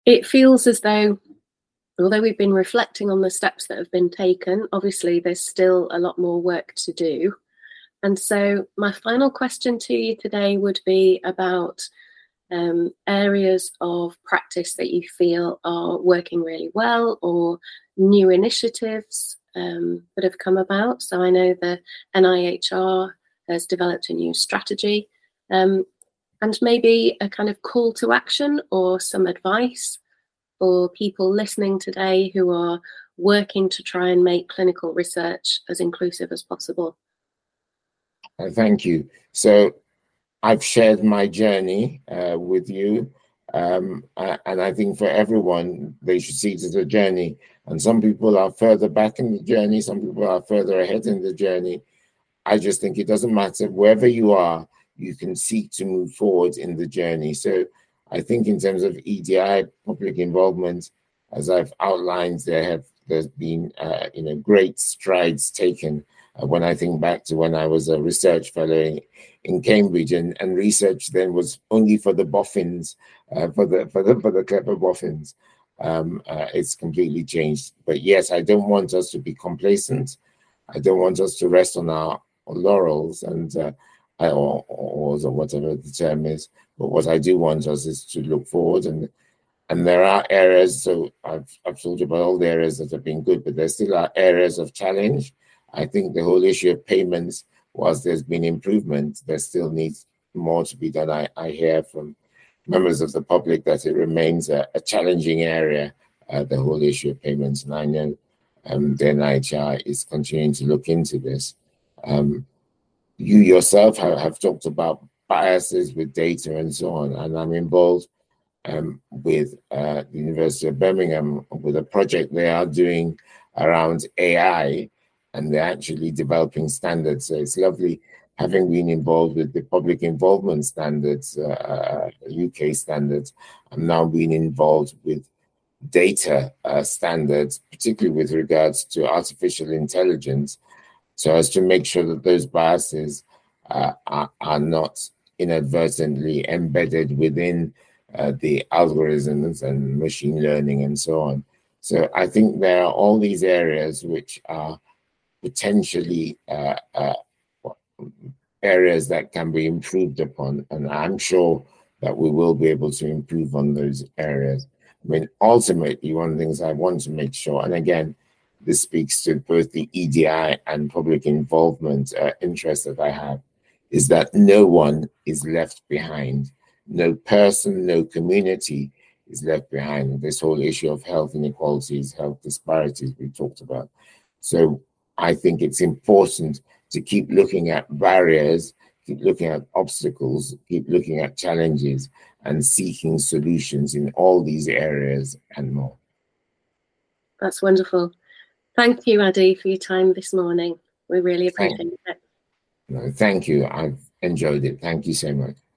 it feels as though, although we've been reflecting on the steps that have been taken, obviously there's still a lot more work to do. And so my final question to you today would be about areas of practice that you feel are working really well, or new initiatives that have come about. So I know the NIHR has developed a new strategy, and maybe a kind of call to action or some advice for people listening today who are working to try and make clinical research as inclusive as possible. Thank you. So I've shared my journey with you, and I think for everyone, they should see it as a journey. And some people are further back in the journey, some people are further ahead in the journey. I just think it doesn't matter. Wherever you are, you can seek to move forward in the journey. So I think in terms of EDI, public involvement, as I've outlined, there's been great strides taken. When I think back to when I was a research fellow in Cambridge, and research then was only for the boffins, for the clever boffins. It's completely changed. But yes, I don't want us to be complacent. I don't want us to rest on our laurels or whatever the term is. But what I do want us is to look forward, and there are areas. So I've told you about all the areas that have been good, but there still are areas of challenge. I think the whole issue of payments, whilst there's been improvement, there still needs more to be done. I hear from members of the public that it remains a challenging area, the whole issue of payments. And I know the NIHR is continuing to look into this. You yourself have talked about biases with data and so on, and I'm involved with the University of Birmingham with a project they are doing around AI, and they're actually developing standards. So it's lovely having been involved with the public involvement standards, UK standards. I'm now being involved with data standards, particularly with regards to artificial intelligence, so as to make sure that those biases are not inadvertently embedded within the algorithms and machine learning and so on. So I think there are all these areas which are potentially areas that can be improved upon, and I'm sure that we will be able to improve on those areas. I mean, ultimately, one of the things I want to make sure, and again, this speaks to both the EDI and public involvement interest that I have, is that no one is left behind. No person, no community is left behind. This whole issue of health inequalities, health disparities we talked about. So I think it's important to keep looking at barriers, keep looking at obstacles, keep looking at challenges, and seeking solutions in all these areas and more. That's wonderful. Thank you, Adi, for your time this morning. We really appreciate it. No, thank you. I've enjoyed it. Thank you so much.